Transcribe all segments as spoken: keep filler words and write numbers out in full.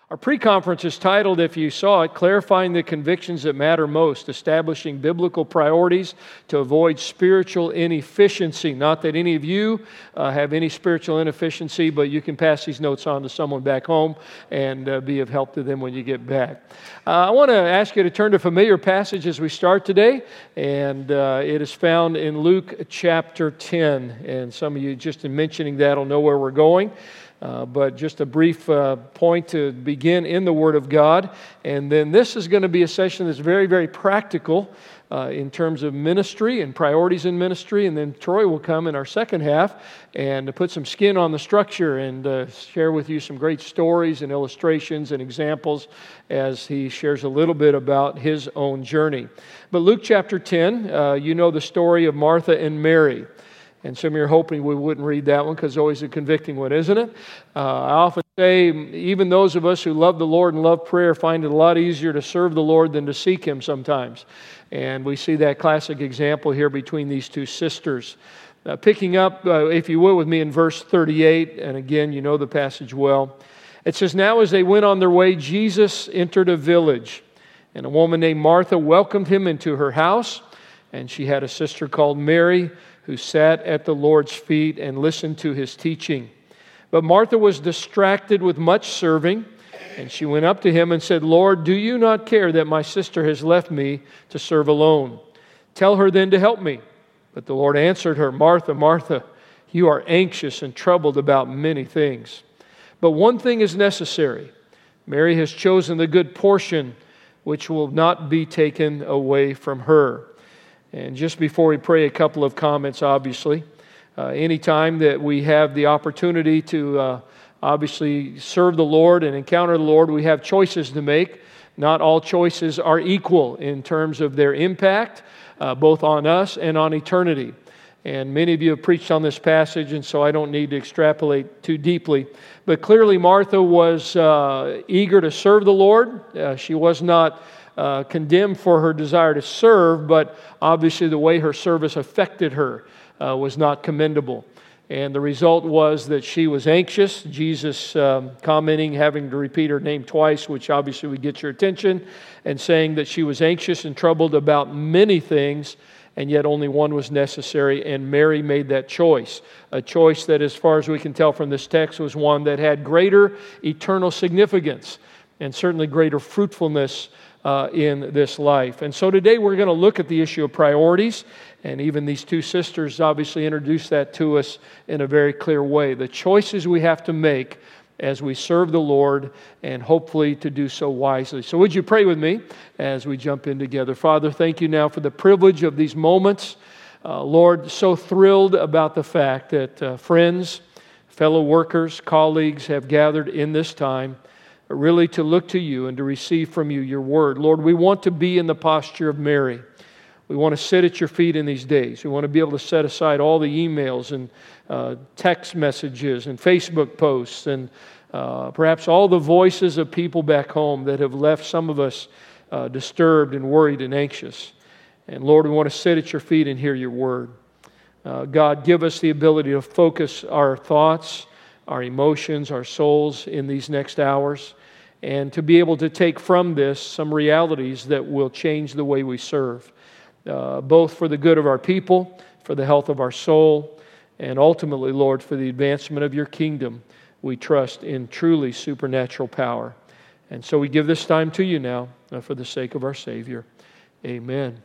Our pre-conference is titled, if you saw it, Clarifying the Convictions That Matter Most, Establishing Biblical Priorities to Avoid Spiritual Inefficiency. Not that any of you uh, have any spiritual inefficiency, but you can pass these notes on to someone back home and uh, be of help to them when you get back. Uh, I want to ask you to turn to a familiar passage as we start today, and uh, it is found in Luke chapter ten. And some of you, just in mentioning that, will know where we're going. Uh, but just a brief uh, point to begin in the Word of God. And then this is going to be a session that's very, very practical uh, in terms of ministry and priorities in ministry. And then Troy will come in our second half and put some skin on the structure and uh, share with you some great stories and illustrations and examples as he shares a little bit about his own journey. But Luke chapter ten, uh, you know the story of Martha and Mary. And some of you are hoping we wouldn't read that one because it's always a convicting one, isn't it? Uh, I often say even those of us who love the Lord and love prayer find it a lot easier to serve the Lord than to seek Him sometimes. And we see that classic example here between these two sisters. Uh, picking up, uh, if you will, with me in verse thirty-eight, and again, you know the passage well. It says, "Now as they went on their way, Jesus entered a village, and a woman named Martha welcomed Him into her house, and she had a sister called Mary, who sat at the Lord's feet and listened to His teaching. But Martha was distracted with much serving, and she went up to Him and said, 'Lord, do you not care that my sister has left me to serve alone? Tell her then to help me.' But the Lord answered her, 'Martha, Martha, you are anxious and troubled about many things. But one thing is necessary. Mary has chosen the good portion, which will not be taken away from her.'" And just before we pray, a couple of comments, obviously. Uh, anytime that we have the opportunity to uh, obviously serve the Lord and encounter the Lord, we have choices to make. Not all choices are equal in terms of their impact, uh, both on us and on eternity. And many of you have preached on this passage, and so I don't need to extrapolate too deeply. But clearly Martha was uh, eager to serve the Lord. Uh, she was not Uh, condemned for her desire to serve, but obviously the way her service affected her uh, was not commendable. And the result was that she was anxious. Jesus um, commenting, having to repeat her name twice, which obviously would get your attention, and saying that she was anxious and troubled about many things, and yet only one was necessary, and Mary made that choice. A choice that, as far as we can tell from this text, was one that had greater eternal significance and certainly greater fruitfulness Uh, in this life. And so today we're going to look at the issue of priorities, and even these two sisters obviously introduced that to us in a very clear way. The choices we have to make as we serve the Lord, and hopefully to do so wisely. So would you pray with me as we jump in together? Father, thank you now for the privilege of these moments. Uh, Lord, so thrilled about the fact that uh, friends, fellow workers, colleagues have gathered in this time really to look to you and to receive from you your word. Lord, we want to be in the posture of Mary. We want to sit at your feet in these days. We want to be able to set aside all the emails and uh, text messages and Facebook posts and uh, perhaps all the voices of people back home that have left some of us uh, disturbed and worried and anxious. And Lord, we want to sit at your feet and hear your word. Uh, God, give us the ability to focus our thoughts, our emotions, our souls in these next hours, and to be able to take from this some realities that will change the way we serve, uh, both for the good of our people, for the health of our soul, and ultimately, Lord, for the advancement of your kingdom. We trust in truly supernatural power. And so we give this time to you now uh, for the sake of our Savior. Amen.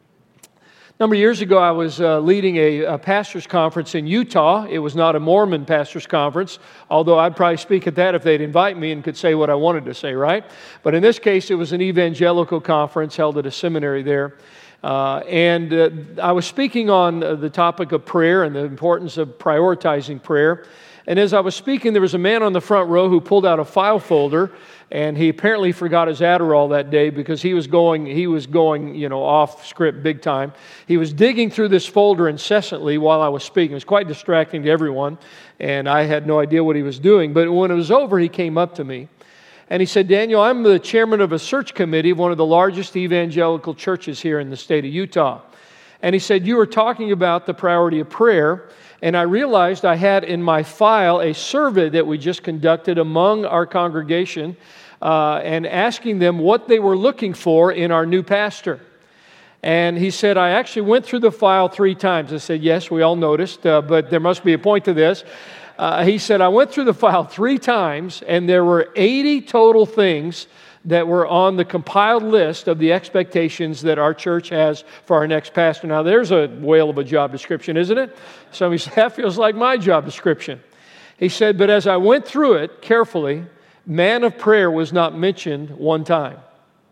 A number of years ago, I was uh, leading a, a pastor's conference in Utah. It was not a Mormon pastor's conference, although I'd probably speak at that if they'd invite me and could say what I wanted to say, right? But in this case, it was an evangelical conference held at a seminary there. Uh, and uh, I was speaking on uh, the topic of prayer and the importance of prioritizing prayer. And as I was speaking, there was a man on the front row who pulled out a file folder, and he apparently forgot his Adderall that day because he was going, he was going, you know, off script big time. He was digging through this folder incessantly while I was speaking. It was quite distracting to everyone, and I had no idea what he was doing. But when it was over, he came up to me, and he said, "Daniel, I'm the chairman of a search committee of one of the largest evangelical churches here in the state of Utah." And he said, "You were talking about the priority of prayer, and I realized I had in my file a survey that we just conducted among our congregation uh, and asking them what they were looking for in our new pastor. And he said, I actually went through the file three times. I said, yes, we all noticed, uh, but there must be a point to this. Uh, he said, I went through the file three times, and there were eighty total things that were on the compiled list of the expectations that our church has for our next pastor. Now, there's a whale of a job description, isn't it? Somebody said, that feels like my job description. He said, but as I went through it carefully, man of prayer was not mentioned one time.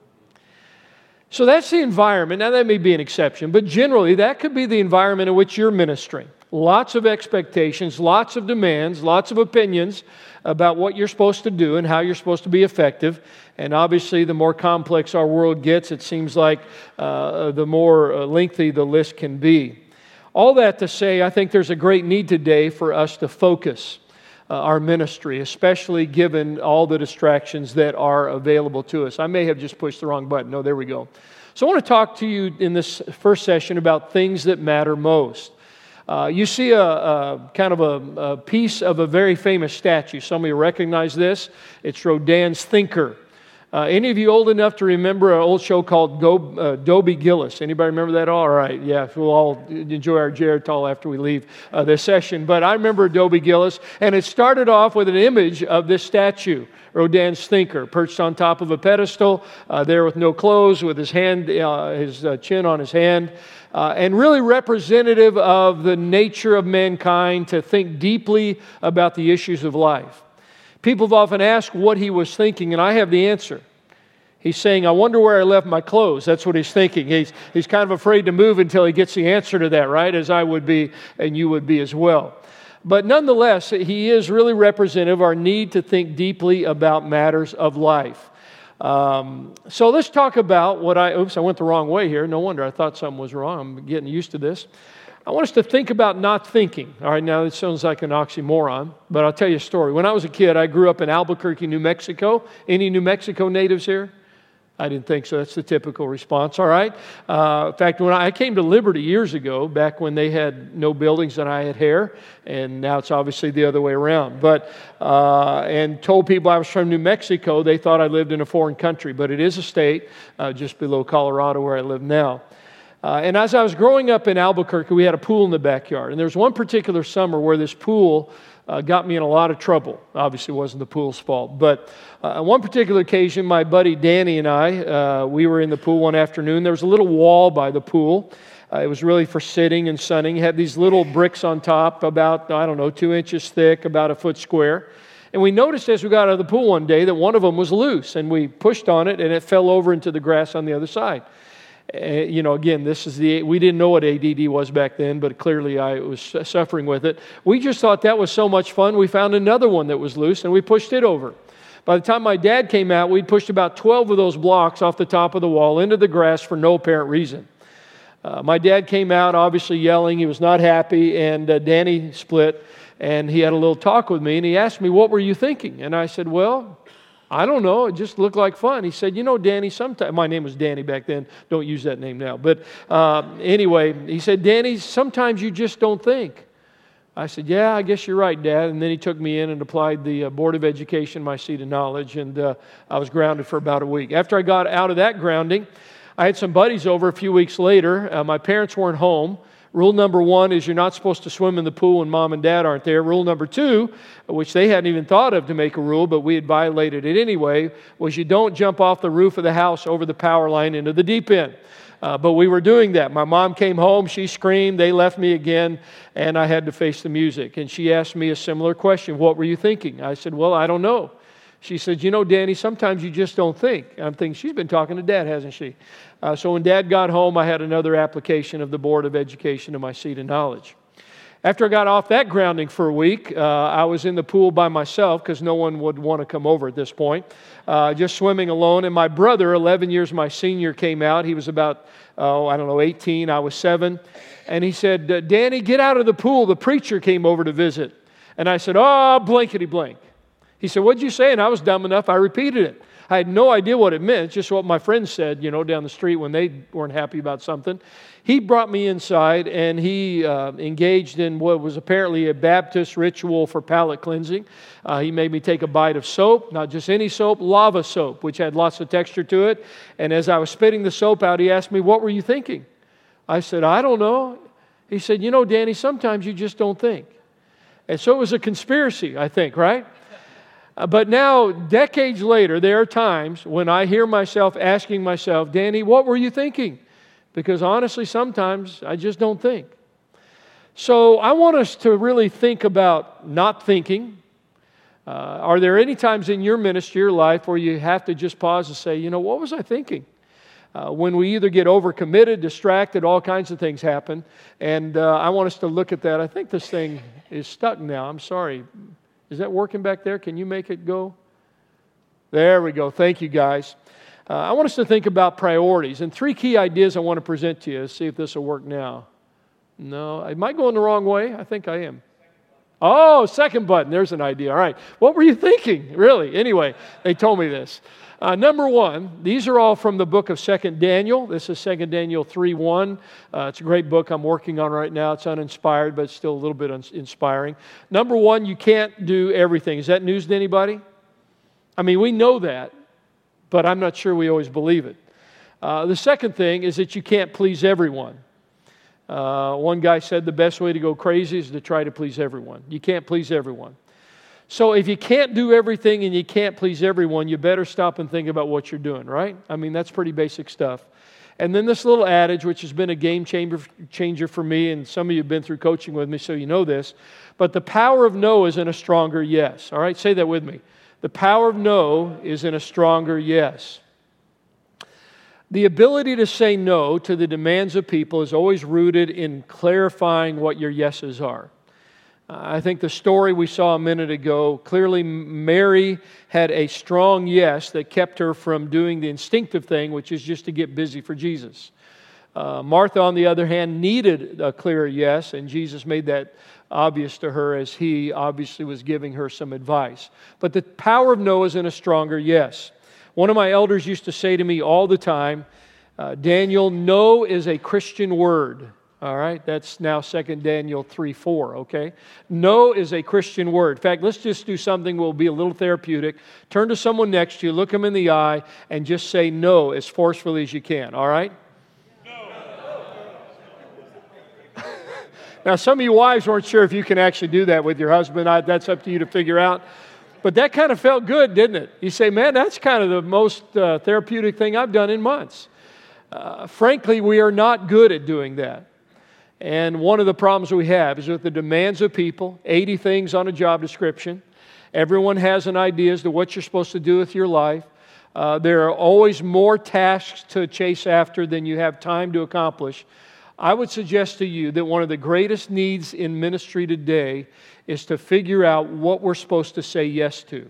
So that's the environment. Now, that may be an exception, but generally, that could be the environment in which you're ministering. Lots of expectations, lots of demands, lots of opinions about what you're supposed to do and how you're supposed to be effective. And obviously, the more complex our world gets, it seems like uh, the more lengthy the list can be. All that to say, I think there's a great need today for us to focus uh, our ministry, especially given all the distractions that are available to us. I may have just pushed the wrong button. No, there we go. So I want to talk to you in this first session about things that matter most. Uh, you see a, a kind of a, a piece of a very famous statue. Some of you recognize this. It's Rodin's Thinker. Uh, any of you old enough to remember an old show called Go, uh, Dobie Gillis? Anybody remember that? All right, yeah, we'll all enjoy our Geritol after we leave uh, this session. But I remember Dobie Gillis, and it started off with an image of this statue, Rodin's Thinker, perched on top of a pedestal, uh, there with no clothes, with his hand, uh, his uh, chin on his hand. Uh, and really representative of the nature of mankind to think deeply about the issues of life. People have often asked what he was thinking, and I have the answer. He's saying, I wonder where I left my clothes. That's what he's thinking. He's, he's kind of afraid to move until he gets the answer to that, right? As I would be, and you would be as well. But nonetheless, he is really representative of our need to think deeply about matters of life. Um, so let's talk about what I, oops, I went the wrong way here. No wonder, I thought something was wrong. I'm getting used to this. I want us to think about not thinking. All right, now it sounds like an oxymoron, but I'll tell you a story. When I was a kid, I grew up in Albuquerque, New Mexico. Any New Mexico natives here? I didn't think so. That's the typical response. All right. Uh, in fact, when I came to Liberty years ago, back when they had no buildings and I had hair, and now it's obviously the other way around. But uh, and told people I was from New Mexico, they thought I lived in a foreign country, but it is a state uh, just below Colorado where I live now. Uh, and as I was growing up in Albuquerque, we had a pool in the backyard, and there was one particular summer where this pool Uh, got me in a lot of trouble. Obviously, it wasn't the pool's fault. But uh, on one particular occasion, my buddy Danny and I, uh, we were in the pool one afternoon. There was a little wall by the pool. Uh, it was really for sitting and sunning. It had these little bricks on top, about, I don't know, two inches thick, about a foot square. And we noticed as we got out of the pool one day that one of them was loose. And we pushed on it, and it fell over into the grass on the other side. Uh, you know, again, this is the, we didn't know what A D D was back then, but clearly I was suffering with it. We just thought that was so much fun, we found another one that was loose, and we pushed it over. By the time my dad came out, we'd pushed about twelve of those blocks off the top of the wall into the grass for no apparent reason. Uh, my dad came out, obviously yelling. He was not happy, and uh, Danny split, and he had a little talk with me, and he asked me, what were you thinking? And I said, well, I don't know. It just looked like fun. He said, you know, Danny, sometimes, my name was Danny back then. Don't use that name now. But uh, anyway, he said, Danny, sometimes you just don't think. I said, yeah, I guess you're right, Dad. And then he took me in and applied the uh, Board of Education, my seat of knowledge, and uh, I was grounded for about a week. After I got out of that grounding, I had some buddies over a few weeks later. Uh, my parents weren't home. Rule number one is you're not supposed to swim in the pool when mom and dad aren't there. Rule number two, which they hadn't even thought of to make a rule, but we had violated it anyway, was you don't jump off the roof of the house over the power line into the deep end. Uh, but we were doing that. My mom came home, she screamed, they left me again, and I had to face the music. And she asked me a similar question, what were you thinking? I said, well, I don't know. She said, you know, Danny, sometimes you just don't think. I'm thinking, she's been talking to Dad, hasn't she? Uh, so when Dad got home, I had another application of the Board of Education to my seat of knowledge. After I got off that grounding for a week, uh, I was in the pool by myself because no one would want to come over at this point, uh, just swimming alone. And my brother, eleven years my senior, came out. He was about, oh, I don't know, eighteen. I was seven. And he said, Danny, get out of the pool. The preacher came over to visit. And I said, oh, blankety blank. He said, what'd you say? And I was dumb enough, I repeated it. I had no idea what it meant. It's just what my friends said, you know, down the street when they weren't happy about something. He brought me inside, and he uh, engaged in what was apparently a Baptist ritual for palate cleansing. Uh, he made me take a bite of soap, not just any soap, lava soap, which had lots of texture to it. And as I was spitting the soap out, he asked me, what were you thinking? I said, I don't know. He said, you know, Danny, sometimes you just don't think. And so it was a conspiracy, I think, right? Uh, but now, decades later, there are times when I hear myself asking myself, Danny, what were you thinking? Because honestly, sometimes I just don't think. So I want us to really think about not thinking. Uh, are there any times in your ministry, your life, where you have to just pause and say, you know, what was I thinking? Uh, when we either get overcommitted, distracted, all kinds of things happen. And uh, I want us to look at that. I think this thing is stuck now. I'm sorry. Is that working back there? Can you make it go? There we go. Thank you, guys. Uh, I want us to think about priorities. And three key ideas I want to present to you. Let's see if this will work now. No, am I going the wrong way? I think I am. Oh, second button. There's an idea. All right. What were you thinking? Really? Anyway, they told me this. Uh, number one, these are all from the book of Second Daniel. This is Second Daniel three one. Uh, it's a great book I'm working on right now. It's uninspired, but it's still a little bit un- inspiring. Number one, you can't do everything. Is that news to anybody? I mean, we know that, but I'm not sure we always believe it. Uh, the second thing is that you can't please everyone. Uh, one guy said the best way to go crazy is to try to please everyone. You can't please everyone. So if you can't do everything and you can't please everyone, you better stop and think about what you're doing, right? I mean, that's pretty basic stuff. And then this little adage, which has been a game changer, changer for me, and some of you have been through coaching with me, so you know this, but the power of no is in a stronger yes. All right, say that with me. The power of no is in a stronger yes. The ability to say no to the demands of people is always rooted in clarifying what your yeses are. I think the story we saw a minute ago, clearly Mary had a strong yes that kept her from doing the instinctive thing, which is just to get busy for Jesus. Uh, Martha, on the other hand, needed a clearer yes, and Jesus made that obvious to her as he obviously was giving her some advice. But the power of no is in a stronger yes. One of my elders used to say to me all the time, uh, Daniel, no is a Christian word. All right, that's now Second Daniel three four, okay? No is a Christian word. In fact, let's just do something that will be a little therapeutic. Turn to someone next to you, look them in the eye, and just say no as forcefully as you can, all right? No. Now, some of you wives weren't sure if you can actually do that with your husband. I, that's up to you to figure out. But that kind of felt good, didn't it? You say, man, that's kind of the most uh, therapeutic thing I've done in months. Uh, frankly, we are not good at doing that. And one of the problems we have is with the demands of people, eighty things on a job description. Everyone has an idea as to what you're supposed to do with your life. Uh, there are always more tasks to chase after than you have time to accomplish. I would suggest to you that one of the greatest needs in ministry today is to figure out what we're supposed to say yes to.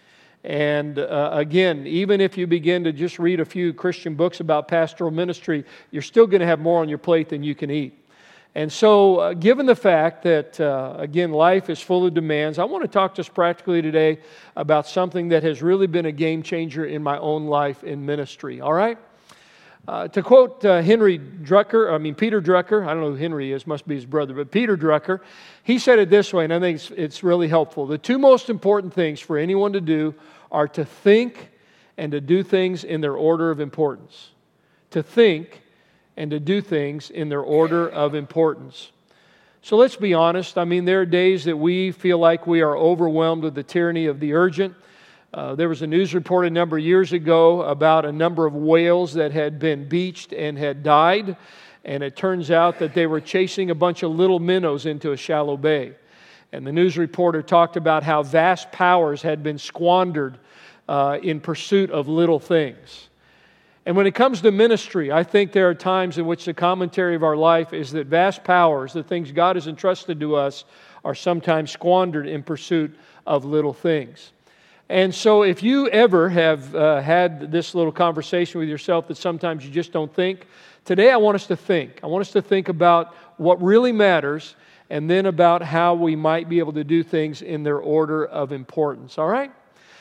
And uh, again, even if you begin to just read a few Christian books about pastoral ministry, you're still going to have more on your plate than you can eat. And so, uh, given the fact that, uh, again, life is full of demands, I want to talk just practically today about something that has really been a game changer in my own life in ministry, all right? Uh, to quote uh, Henry Drucker, I mean Peter Drucker, I don't know who Henry is, must be his brother, but Peter Drucker, he said it this way, and I think it's, it's really helpful. The two most important things for anyone to do are to think and to do things in their order of importance. To think and to do things in their order of importance. So let's be honest. I mean, there are days that we feel like we are overwhelmed with the tyranny of the urgent. Uh, there was a news report a number of years ago about a number of whales that had been beached and had died, and it turns out that they were chasing a bunch of little minnows into a shallow bay. And the news reporter talked about how vast powers had been squandered uh, in pursuit of little things. And when it comes to ministry, I think there are times in which the commentary of our life is that vast powers, the things God has entrusted to us, are sometimes squandered in pursuit of little things. And so if you ever have uh, had this little conversation with yourself that sometimes you just don't think, today I want us to think. I want us to think about what really matters and then about how we might be able to do things in their order of importance. All right?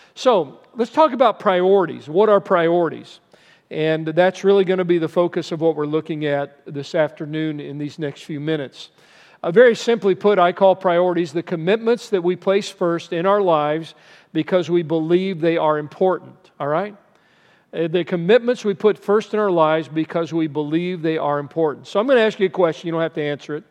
So let's talk about priorities. What are priorities? And that's really going to be the focus of what we're looking at this afternoon in these next few minutes. Uh, very simply put, I call priorities the commitments that we place first in our lives because we believe they are important. All right? Uh, the commitments we put first in our lives because we believe they are important. So I'm going to ask you a question. You don't have to answer it.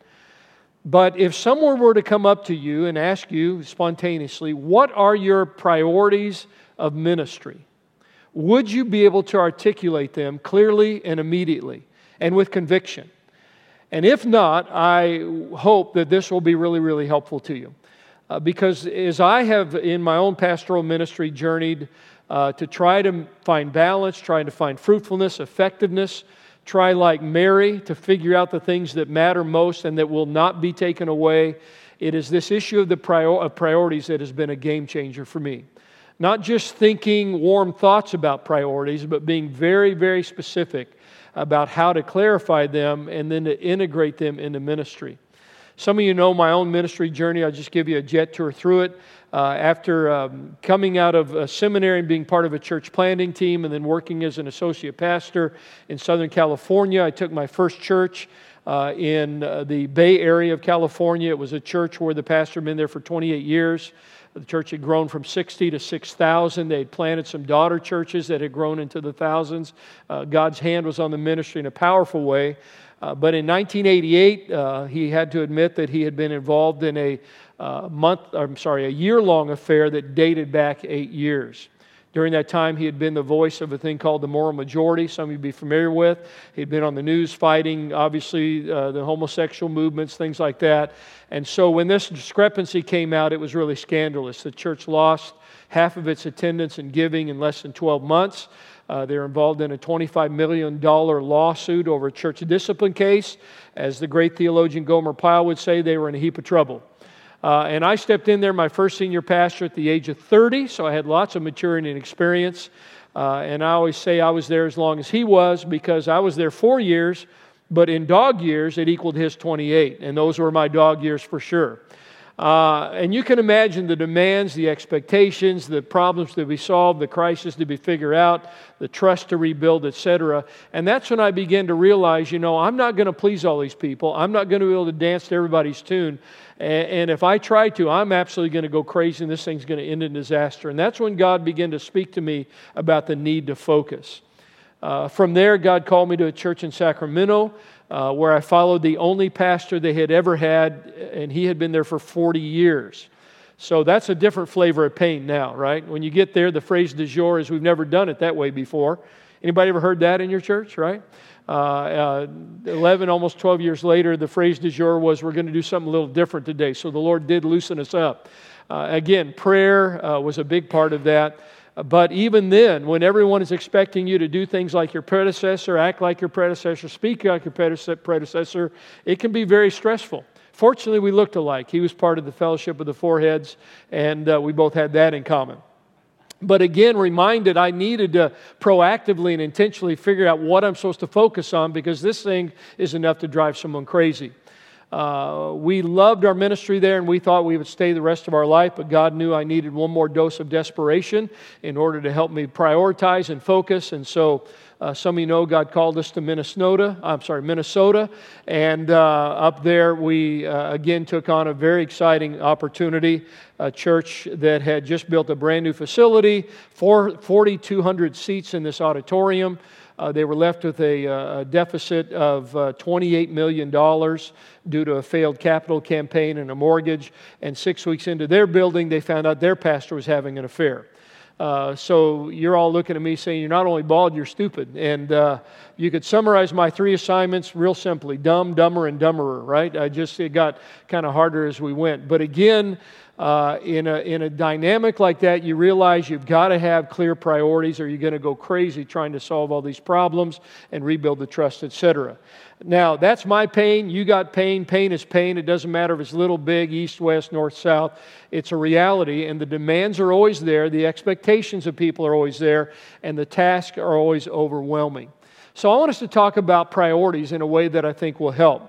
But if someone were to come up to you and ask you spontaneously, what are your priorities of ministry? Would you be able to articulate them clearly and immediately and with conviction? And if not, I hope that this will be really, really helpful to you. Uh, because as I have in my own pastoral ministry journeyed uh, to try to find balance, trying to find fruitfulness, effectiveness, try like Mary to figure out the things that matter most and that will not be taken away, it is this issue of the prior- of priorities that has been a game changer for me. Not just thinking warm thoughts about priorities, but being very, very specific about how to clarify them and then to integrate them into ministry. Some of you know my own ministry journey. I'll just give you a jet tour through it. Uh, after um, coming out of a seminary and being part of a church planting team and then working as an associate pastor in Southern California, I took my first church uh, in uh, the Bay Area of California. It was a church where the pastor had been there for twenty-eight years. The church had grown from sixty to six thousand. They had planted some daughter churches that had grown into the thousands. Uh, God's hand was on the ministry in a powerful way. Uh, but in nineteen eighty-eight, uh, he had to admit that he had been involved in a uh, month, I'm sorry, a year-long affair that dated back eight years. During that time, he had been the voice of a thing called the moral majority, some of you be familiar with. He'd been on the news fighting, obviously, uh, the homosexual movements, things like that. And so when this discrepancy came out, it was really scandalous. The church lost half of its attendance and giving in less than twelve months. Uh, they were involved in a twenty-five million dollars lawsuit over a church discipline case. As the great theologian Gomer Pyle would say, they were in a heap of trouble. Uh, and I stepped in there, my first senior pastor, at the age of thirty, so I had lots of maturity and experience. Uh, and I always say I was there as long as he was because I was there four years, but in dog years, it equaled his twenty-eight, and those were my dog years for sure. Uh, and you can imagine the demands, the expectations, the problems to be solved, the crisis to be figured out, the trust to rebuild, et cetera. And that's when I began to realize, you know, I'm not going to please all these people. I'm not going to be able to dance to everybody's tune. And, and if I try to, I'm absolutely going to go crazy and this thing's going to end in disaster. And that's when God began to speak to me about the need to focus. Uh, from there, God called me to a church in Sacramento, Uh, where I followed the only pastor they had ever had, and he had been there for forty years. So that's a different flavor of pain now, right? When you get there, the phrase du jour is, we've never done it that way before. Anybody ever heard that in your church, right? Uh, uh, eleven, almost twelve years later, the phrase du jour was, we're going to do something a little different today. So the Lord did loosen us up. Uh, again, prayer uh, was a big part of that. But even then, when everyone is expecting you to do things like your predecessor, act like your predecessor, speak like your predecessor, it can be very stressful. Fortunately, we looked alike. He was part of the Fellowship of the Foreheads, and uh, we both had that in common. But again, reminded I needed to proactively and intentionally figure out what I'm supposed to focus on, because this thing is enough to drive someone crazy. Uh, we loved our ministry there, and we thought we would stay the rest of our life, but God knew I needed one more dose of desperation in order to help me prioritize and focus. And so uh, some of you know God called us to Minnesota, I'm sorry, Minnesota, and uh, up there we uh, again took on a very exciting opportunity, a church that had just built a brand new facility, four thousand two hundred seats in this auditorium. Uh, they were left with a, a deficit of uh, twenty-eight million dollars due to a failed capital campaign and a mortgage. And six weeks into their building, they found out their pastor was having an affair. Uh, so you're all looking at me saying, you're not only bald, you're stupid. And uh, you could summarize my three assignments real simply: dumb, dumber, and dumberer, right? I just, it got kind of harder as we went. But again, Uh, in a in a dynamic like that, you realize you've got to have clear priorities, or you're going to go crazy trying to solve all these problems and rebuild the trust, et cetera. Now, that's my pain. You got pain. Pain is pain. It doesn't matter if it's little, big, east, west, north, south. It's a reality, and the demands are always there. The expectations of people are always there, and the tasks are always overwhelming. So I want us to talk about priorities in a way that I think will help.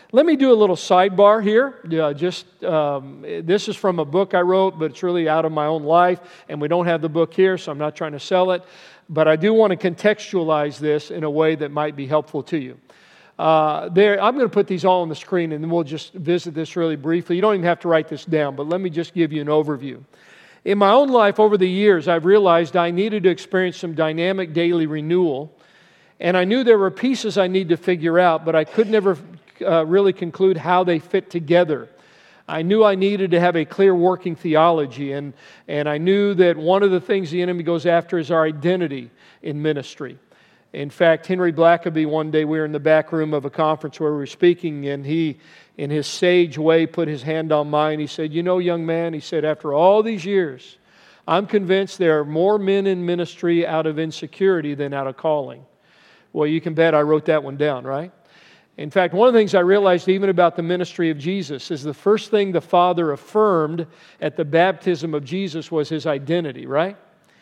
Let me do a little sidebar here. Uh, just um, this is from a book I wrote, but it's really out of my own life, and we don't have the book here, so I'm not trying to sell it. But I do want to contextualize this in a way that might be helpful to you. Uh, there, I'm going to put these all on the screen, and then we'll just visit this really briefly. You don't even have to write this down, but let me just give you an overview. In my own life over the years, I've realized I needed to experience some dynamic daily renewal, and I knew there were pieces I needed to figure out, but I could never uh, really conclude how they fit together. I knew I needed to have a clear working theology, and, and I knew that one of the things the enemy goes after is our identity in ministry. In fact, Henry Blackaby, one day we were in the back room of a conference where we were speaking, and he, in his sage way, put his hand on mine. He said, "You know, young man," he said, "after all these years, I'm convinced there are more men in ministry out of insecurity than out of calling." Well, you can bet I wrote that one down, right? In fact, one of the things I realized even about the ministry of Jesus is the first thing the Father affirmed at the baptism of Jesus was His identity, right?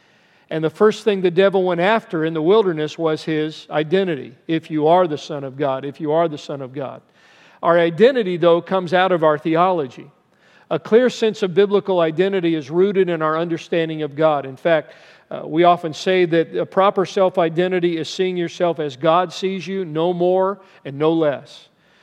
And the first thing the devil went after in the wilderness was His identity. If you are the Son of God, if you are the Son of God. Our identity, though, comes out of our theology. A clear sense of biblical identity is rooted in our understanding of God. In fact, uh, we often say that a proper self-identity is seeing yourself as God sees you, no more and no less.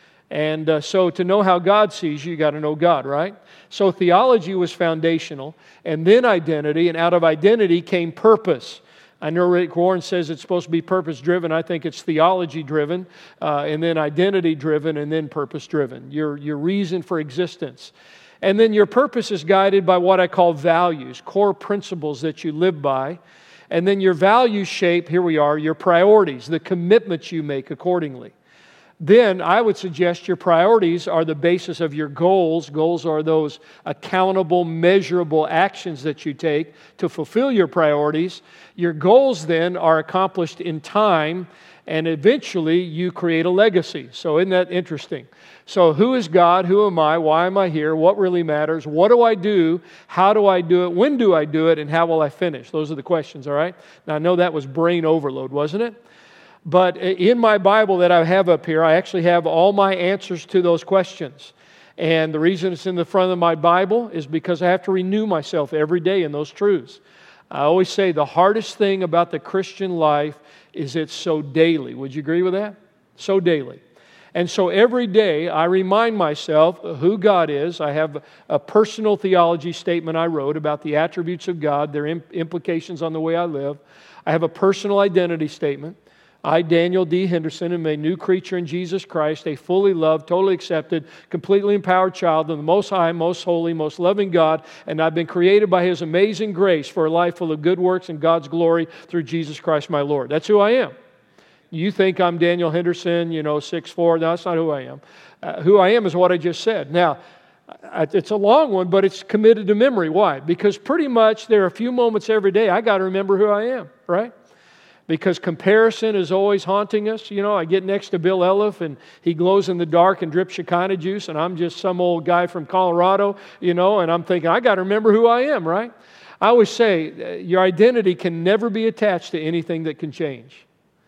And uh, so to know how God sees you, you got to know God, right? So theology was foundational, and then identity, and out of identity came purpose. I know Rick Warren says it's supposed to be purpose-driven. I think it's theology-driven, uh, and then identity-driven, and then purpose-driven. Your, your reason for existence. And then your purpose is guided by what I call values, core principles that you live by. And then your values shape, here we are, your priorities, the commitments you make accordingly. Then I would suggest your priorities are the basis of your goals. Goals are those accountable, measurable actions that you take to fulfill your priorities. Your goals then are accomplished in time, and eventually you create a legacy. So isn't that interesting? So who is God? Who am I? Why am I here? What really matters? What do I do? How do I do it? When do I do it? And how will I finish? Those are the questions, all right? Now I know that was brain overload, wasn't it? But in my Bible that I have up here, I actually have all my answers to those questions. And the reason it's in the front of my Bible is because I have to renew myself every day in those truths. I always say the hardest thing about the Christian life is it's so daily. Would you agree with that? So daily. And so every day I remind myself who God is. I have a personal theology statement I wrote about the attributes of God, their implications on the way I live. I have a personal identity statement. I, Daniel D. Henderson, am a new creature in Jesus Christ, a fully loved, totally accepted, completely empowered child of the Most High, Most Holy, Most Loving God, and I've been created by His amazing grace for a life full of good works and God's glory through Jesus Christ my Lord. That's who I am. You think I'm Daniel Henderson, you know, six foot four. No, that's not who I am. Uh, who I am is what I just said. Now, it's a long one, but it's committed to memory. Why? Because pretty much there are a few moments every day I got to remember who I am, right? Because comparison is always haunting us. You know, I get next to Bill Elliff, and he glows in the dark and drips Shekinah juice, and I'm just some old guy from Colorado, you know, and I'm thinking, I got to remember who I am, right? I always say, your identity can never be attached to anything that can change.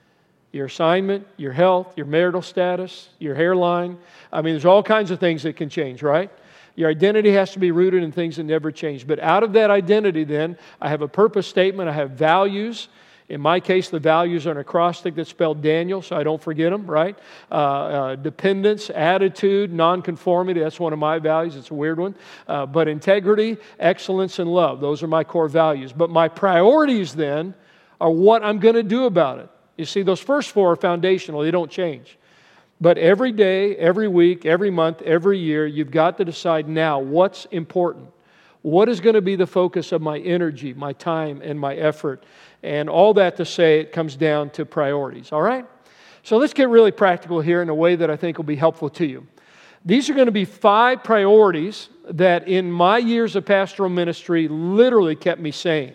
Your assignment, your health, your marital status, your hairline. I mean, there's all kinds of things that can change, right? Your identity has to be rooted in things that never change. But out of that identity, then, I have a purpose statement, I have values. In my case, the values are an acrostic that's spelled Daniel, so I don't forget them, right? Uh, uh, dependence, attitude, nonconformity, that's one of my values. It's a weird one. Uh, but integrity, excellence, and love, those are my core values. But my priorities, then, are what I'm going to do about it. You see, those first four are foundational. They don't change. But every day, every week, every month, every year, you've got to decide now what's important. What is going to be the focus of my energy, my time, and my effort? And all that to say, it comes down to priorities, all right? So let's get really practical here in a way that I think will be helpful to you. These are going to be five priorities that in my years of pastoral ministry literally kept me sane.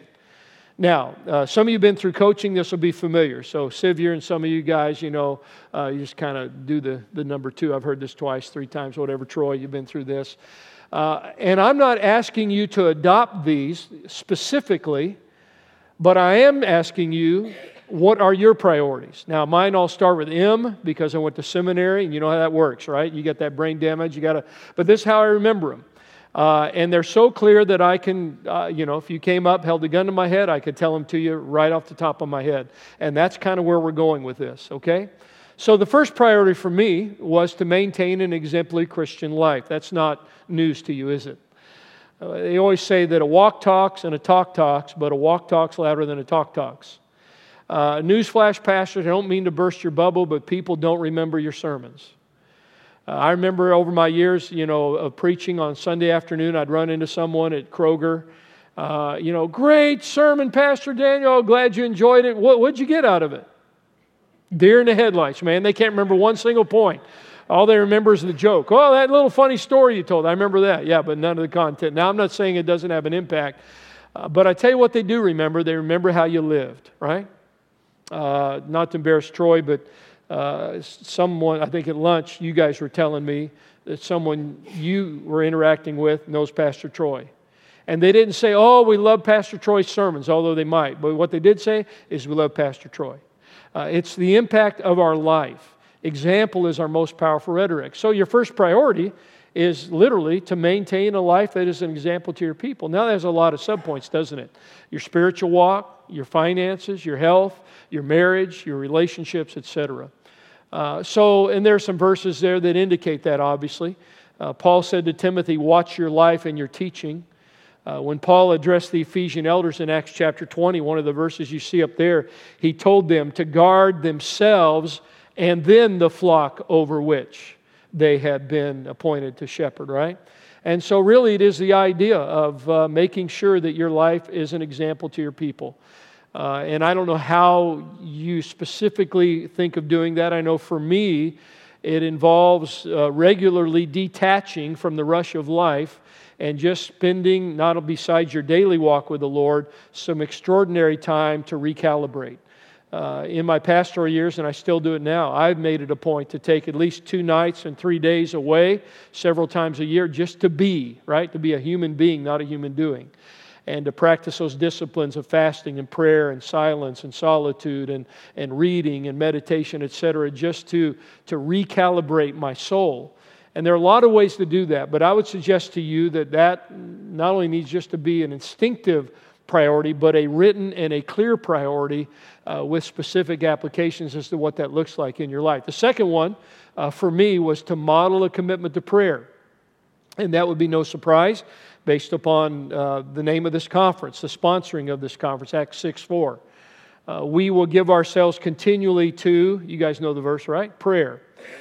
Now, uh, some of you have been through coaching, this will be familiar. So Sivir and some of you guys, you know, uh, you just kind of do the, the number two. I've heard this twice, three times, whatever. Troy, you've been through this. Uh, and I'm not asking you to adopt these specifically, but I am asking you, what are your priorities? Now, mine all start with M because I went to seminary, and you know how that works, right? You get that brain damage, you got to, but this is how I remember them. Uh, and they're so clear that I can, uh, you know, if you came up, held a gun to my head, I could tell them to you right off the top of my head. And that's kind of where we're going with this, okay? So the first priority for me was to maintain an exemplary Christian life. That's not news to you, is it? Uh, they always say that a walk talks and a talk talks, but a walk talks louder than a talk talks. Uh, newsflash, pastors, I don't mean to burst your bubble, but people don't remember your sermons. Uh, I remember over my years, you know, of preaching on Sunday afternoon, I'd run into someone at Kroger. Uh, you know, great sermon, Pastor Daniel. Glad you enjoyed it. What what'd you get out of it? Deer in the headlights, man. They can't remember one single point. All they remember is the joke. Oh, that little funny story you told. I remember that. Yeah, but none of the content. Now, I'm not saying it doesn't have an impact, uh, but I tell you what they do remember. They remember how you lived, right? Uh, not to embarrass Troy, but uh, someone, I think at lunch, you guys were telling me that someone you were interacting with knows Pastor Troy. And they didn't say, oh, we love Pastor Troy's sermons, although they might. But what they did say is we love Pastor Troy. Uh, it's the impact of our life. Example is our most powerful rhetoric. So your first priority is literally to maintain a life that is an example to your people. Now that has a lot of subpoints, doesn't it? Your spiritual walk, your finances, your health, your marriage, your relationships, et cetera. Uh, so, and there are some verses there that indicate that, obviously. Uh, Paul said to Timothy, watch your life and your teaching. Uh, when Paul addressed the Ephesian elders in Acts chapter twenty, one of the verses you see up there, he told them to guard themselves and then the flock over which they had been appointed to shepherd, right? And so really it is the idea of uh, making sure that your life is an example to your people. Uh, and I don't know how you specifically think of doing that. I know for me, it involves uh, regularly detaching from the rush of life and just spending, not besides your daily walk with the Lord, some extraordinary time to recalibrate. Uh, in my pastoral years, and I still do it now, I've made it a point to take at least two nights and three days away several times a year just to be, right? To be a human being, not a human doing. And to practice those disciplines of fasting and prayer and silence and solitude and, and reading and meditation, et cetera, just to, to recalibrate my soul. And there are a lot of ways to do that, but I would suggest to you that that not only needs just to be an instinctive priority, but a written and a clear priority uh, with specific applications as to what that looks like in your life. The second one uh, for me was to model a commitment to prayer. And that would be no surprise based upon uh, the name of this conference, the sponsoring of this conference, Acts six four. Uh, we will give ourselves continually to, you guys know the verse, right? Prayer.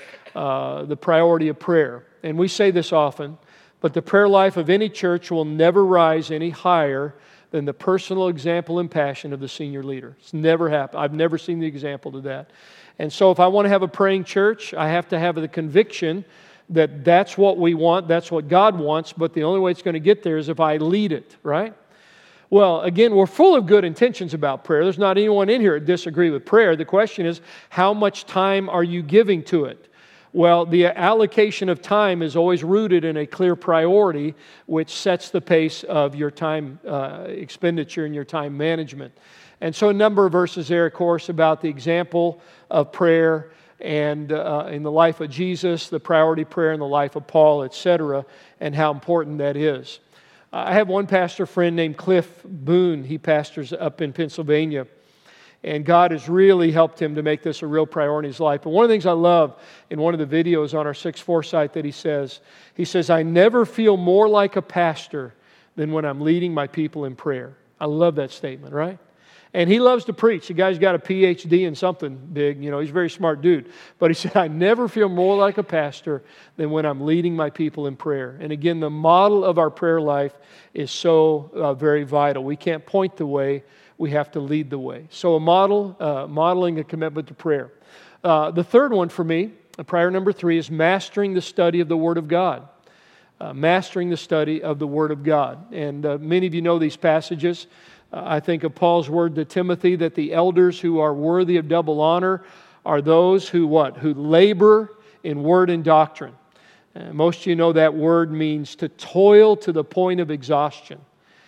Uh, the priority of prayer. And we say this often, but the prayer life of any church will never rise any higher than the personal example and passion of the senior leader. It's never happened. I've never seen the example to that. And so if I want to have a praying church, I have to have the conviction that that's what we want, that's what God wants, but the only way it's going to get there is if I lead it, right? Well, again, we're full of good intentions about prayer. There's not anyone in here that disagree with prayer. The question is, how much time are you giving to it? Well, the allocation of time is always rooted in a clear priority, which sets the pace of your time uh, expenditure and your time management. And so a number of verses there, of course, about the example of prayer and uh, in the life of Jesus, the priority prayer in the life of Paul, et cetera, and how important that is. I have one pastor friend named Cliff Boone. He pastors up in Pennsylvania. And God has really helped him to make this a real priority in his life. But one of the things I love in one of the videos on our six four site that he says, he says, I never feel more like a pastor than when I'm leading my people in prayer. I love that statement, right? And he loves to preach. The guy's got a P H D in something big. You know, he's a very smart dude. But he said, I never feel more like a pastor than when I'm leading my people in prayer. And again, the model of our prayer life is so uh, very vital. We can't point the way. We have to lead the way. So a model, uh, modeling a commitment to prayer. Uh, the third one for me, prior number three, is mastering the study of the Word of God. Uh, mastering the study of the Word of God. And uh, many of you know these passages. Uh, I think of Paul's word to Timothy that the elders who are worthy of double honor are those who what? Who labor in word and doctrine. Uh, most of you know that word means to toil to the point of exhaustion.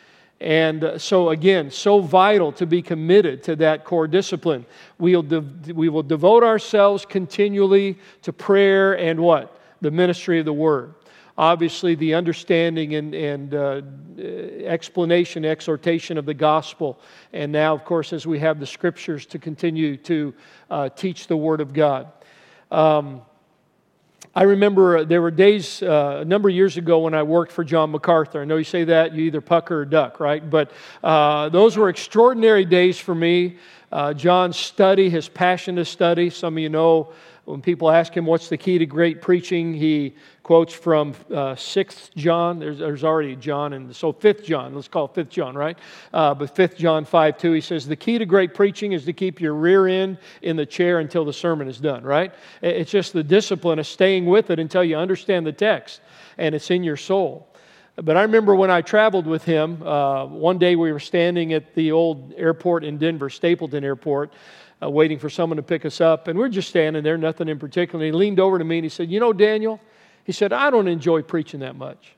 And uh, so again, so vital to be committed to that core discipline. We'll de- we will devote ourselves continually to prayer and what? The ministry of the Word. Obviously, the understanding and, and uh, explanation, exhortation of the gospel. And now, of course, as we have the Scriptures to continue to uh, teach the Word of God. Um, I remember there were days uh, a number of years ago when I worked for John MacArthur. I know you say that, you either pucker or duck, right? But uh, those were extraordinary days for me. Uh, John's study, his passion to study. Some of you know when people ask him what's the key to great preaching, he quotes from uh, sixth John. There's, there's already John, and so fifth John. Let's call it fifth John, right? Uh, but fifth John five two, he says, the key to great preaching is to keep your rear end in the chair until the sermon is done, right? It's just the discipline of staying with it until you understand the text, and it's in your soul. But I remember when I traveled with him, uh, one day we were standing at the old airport in Denver, Stapleton Airport, Uh, waiting for someone to pick us up. And we're just standing there, nothing in particular. And he leaned over to me and he said, you know, Daniel, he said, I don't enjoy preaching that much.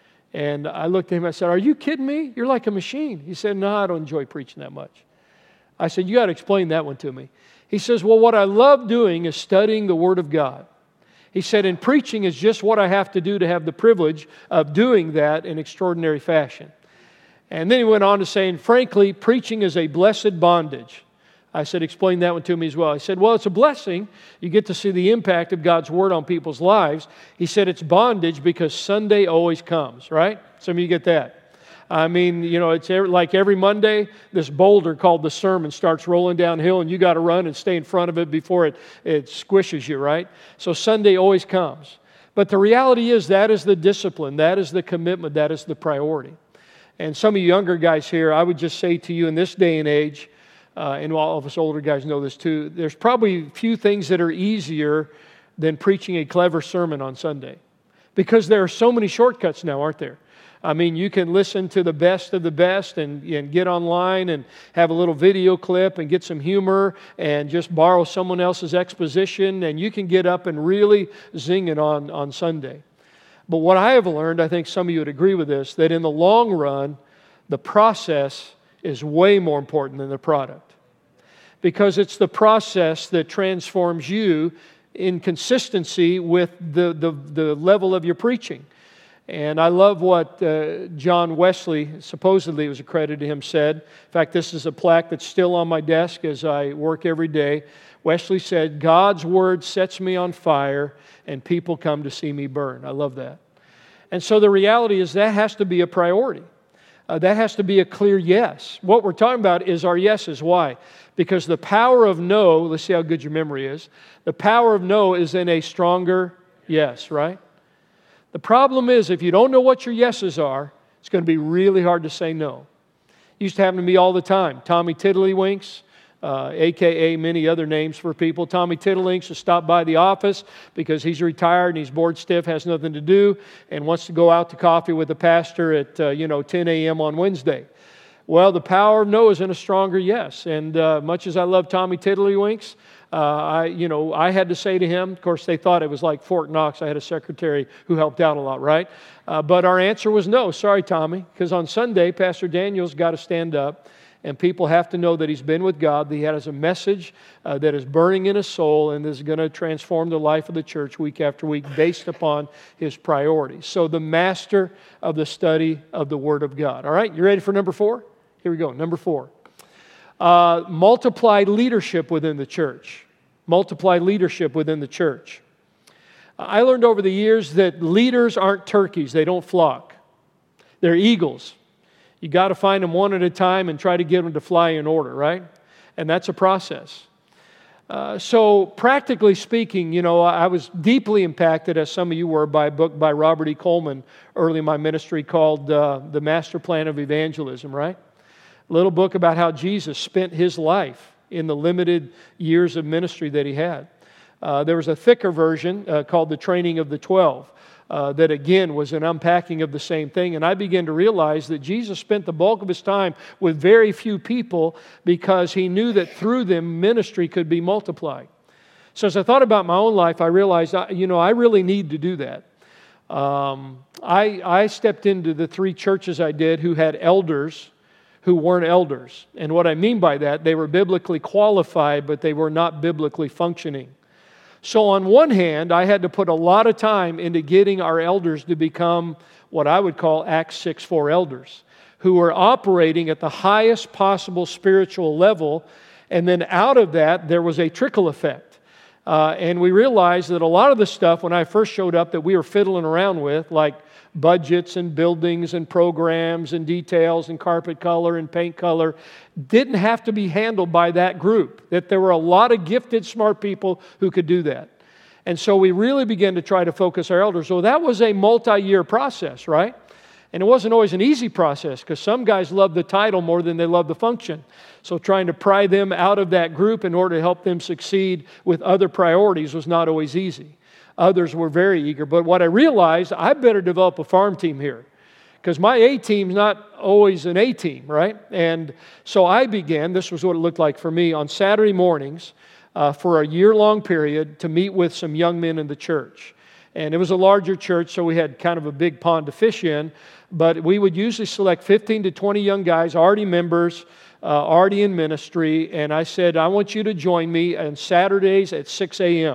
And I looked at him and I said, are you kidding me? You're like a machine. He said, no, I don't enjoy preaching that much. I said, you got to explain that one to me. He says, well, what I love doing is studying the Word of God. He said, and preaching is just what I have to do to have the privilege of doing that in extraordinary fashion. And then he went on to say, and frankly, preaching is a blessed bondage. I said, explain that one to me as well. He said, well, it's a blessing. You get to see the impact of God's Word on people's lives. He said, it's bondage because Sunday always comes, right? Some of you get that. I mean, you know, it's like every Monday, this boulder called the sermon starts rolling downhill, and you got to run and stay in front of it before it, it squishes you, right? So Sunday always comes. But the reality is that is the discipline, that is the commitment, that is the priority. And some of you younger guys here, I would just say to you in this day and age, Uh, and all of us older guys know this too, there's probably few things that are easier than preaching a clever sermon on Sunday. Because there are so many shortcuts now, aren't there? I mean, you can listen to the best of the best and, and get online and have a little video clip and get some humor and just borrow someone else's exposition, and you can get up and really zing it on, on Sunday. But what I have learned, I think some of you would agree with this, that in the long run, the process is way more important than the product. Because it's the process that transforms you in consistency with the, the, the level of your preaching. And I love what uh, John Wesley, supposedly it was accredited to him, said. In fact, this is a plaque that's still on my desk as I work every day. Wesley said, God's Word sets me on fire and people come to see me burn. I love that. And so the reality is that has to be a priority. Uh, that has to be a clear yes. What we're talking about is our yeses. Why? Because the power of no, let's see how good your memory is. The power of no is in a stronger yes, right? The problem is if you don't know what your yeses are, it's going to be really hard to say no. It used to happen to me all the time. Tommy Tiddlywinks, uh, a k a many other names for people. Tommy Tiddlywinks will stop by the office because he's retired and he's bored stiff, has nothing to do, and wants to go out to coffee with the pastor at uh, you know ten a.m. on Wednesday. Well, the power of no is in a stronger yes. And uh, much as I love Tommy Tiddlywinks, uh, I you know I had to say to him. Of course, they thought it was like Fort Knox. I had a secretary who helped out a lot, right? Uh, but our answer was no. Sorry, Tommy, because on Sunday, Pastor Daniel's got to stand up. And people have to know that he's been with God, that he has a message uh, that is burning in his soul and is going to transform the life of the church week after week based upon his priorities. So the master of the study of the Word of God. All right, you ready for number four? Here we go, number four. Uh, multiply leadership within the church. Multiply leadership within the church. I learned over the years that leaders aren't turkeys. They don't flock. They're eagles. You got to find them one at a time and try to get them to fly in order, right? And that's a process. Uh, so practically speaking, you know, I was deeply impacted, as some of you were, by a book by Robert E. Coleman early in my ministry called uh, The Master Plan of Evangelism, right? A little book about how Jesus spent his life in the limited years of ministry that he had. Uh, there was a thicker version uh, called The Training of the Twelve. Uh, that again was an unpacking of the same thing. And I began to realize that Jesus spent the bulk of his time with very few people because he knew that through them ministry could be multiplied. So as I thought about my own life, I realized, you know, I really need to do that. Um, I, I stepped into the three churches I did who had elders who weren't elders. And what I mean by that, they were biblically qualified, but they were not biblically functioning. So on one hand, I had to put a lot of time into getting our elders to become what I would call Acts six four elders, who were operating at the highest possible spiritual level. And then out of that, there was a trickle effect. Uh, and we realized that a lot of the stuff, when I first showed up, that we were fiddling around with, like budgets and buildings and programs and details and carpet color and paint color, didn't have to be handled by that group, that there were a lot of gifted, smart people who could do that. And so we really began to try to focus our elders. So that was a multi-year process, right? And it wasn't always an easy process because some guys love the title more than they love the function. So trying to pry them out of that group in order to help them succeed with other priorities was not always easy. Others were very eager. But what I realized, I better develop a farm team here because my A team's not always an A team, right? And so I began, this was what it looked like for me, on Saturday mornings uh, for a year-long period to meet with some young men in the church. And it was a larger church, so we had kind of a big pond to fish in. But we would usually select fifteen to twenty young guys, already members, uh, already in ministry. And I said, I want you to join me on Saturdays at six a.m.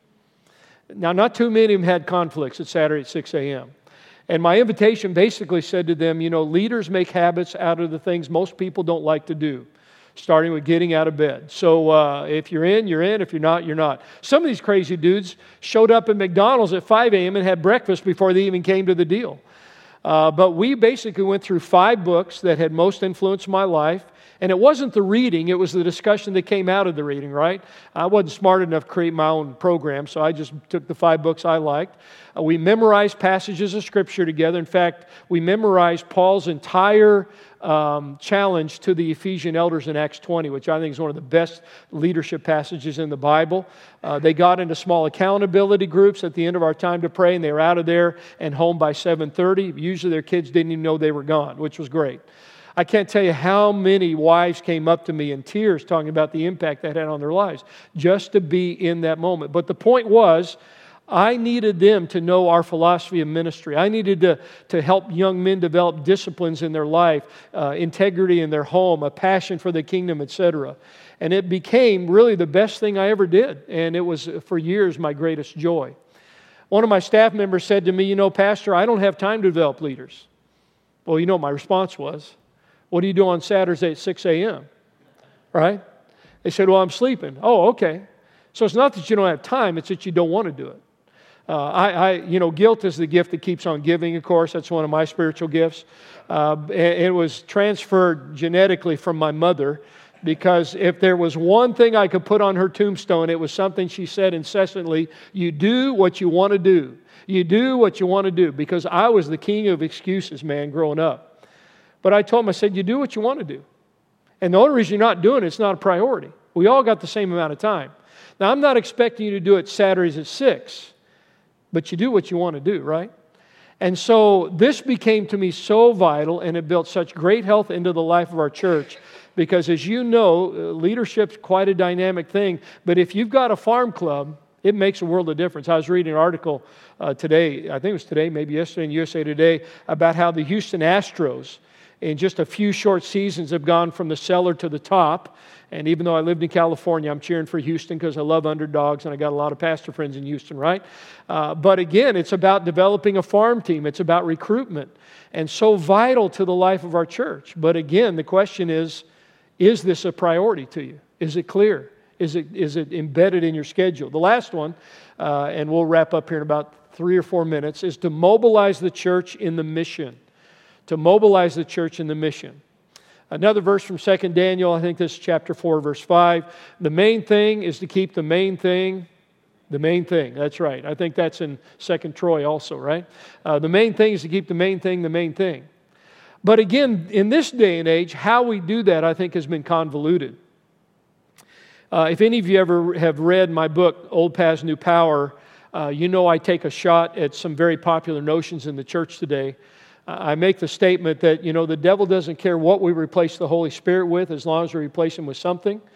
Now, not too many of them had conflicts at Saturday at six a.m. And my invitation basically said to them, you know, leaders make habits out of the things most people don't like to do, starting with getting out of bed. So uh, if you're in, you're in. If you're not, you're not. Some of these crazy dudes showed up at McDonald's at five a.m. and had breakfast before they even came to the deal. Uh, but we basically went through five books that had most influenced my life. And it wasn't the reading, it was the discussion that came out of the reading, right? I wasn't smart enough to create my own program, so I just took the five books I liked. Uh, we memorized passages of Scripture together. In fact, we memorized Paul's entire um, challenge to the Ephesian elders in Acts twenty, which I think is one of the best leadership passages in the Bible. Uh, they got into small accountability groups at the end of our time to pray, and they were out of there and home by seven thirty. Usually their kids didn't even know they were gone, which was great. I can't tell you how many wives came up to me in tears talking about the impact that had on their lives, just to be in that moment. But the point was, I needed them to know our philosophy of ministry. I needed to, to help young men develop disciplines in their life, uh, integrity in their home, a passion for the kingdom, et cetera. And it became really the best thing I ever did. And it was, for years, my greatest joy. One of my staff members said to me, you know, Pastor, I don't have time to develop leaders. Well, you know what my response was? What do you do on Saturdays at six a.m.? Right? They said, well, I'm sleeping. Oh, okay. So it's not that you don't have time, it's that you don't want to do it. Uh, I, I, you know, guilt is the gift that keeps on giving, of course. That's one of my spiritual gifts. Uh, it was transferred genetically from my mother because if there was one thing I could put on her tombstone, it was something she said incessantly, you do what you want to do. You do what you want to do, because I was the king of excuses, man, growing up. But I told him, I said, you do what you want to do. And the only reason you're not doing it, it's not a priority. We all got the same amount of time. Now, I'm not expecting you to do it Saturdays at six, but you do what you want to do, right? And so this became to me so vital, and it built such great health into the life of our church, because as you know, leadership's quite a dynamic thing. But if you've got a farm club, it makes a world of difference. I was reading an article uh, today, I think it was today, maybe yesterday in U S A Today, about how the Houston Astros, in just a few short seasons, have gone from the cellar to the top. And even though I lived in California, I'm cheering for Houston because I love underdogs and I got a lot of pastor friends in Houston, right? Uh, but again, it's about developing a farm team. It's about recruitment, and so vital to the life of our church. But again, the question is, is this a priority to you? Is it clear? Is it, is it embedded in your schedule? The last one, uh, and we'll wrap up here in about three or four minutes, is to mobilize the church in the mission. To mobilize the church in the mission. Another verse from Second Daniel, I think this is chapter four, verse five. The main thing is to keep the main thing, the main thing. That's right. I think that's in Second Troy also, right? Uh, the main thing is to keep the main thing, the main thing. But again, in this day and age, how we do that, I think, has been convoluted. Uh, if any of you ever have read my book, Old Paths, New Power, uh, you know I take a shot at some very popular notions in the church today. I make the statement that, you know, the devil doesn't care what we replace the Holy Spirit with as long as we replace him with something.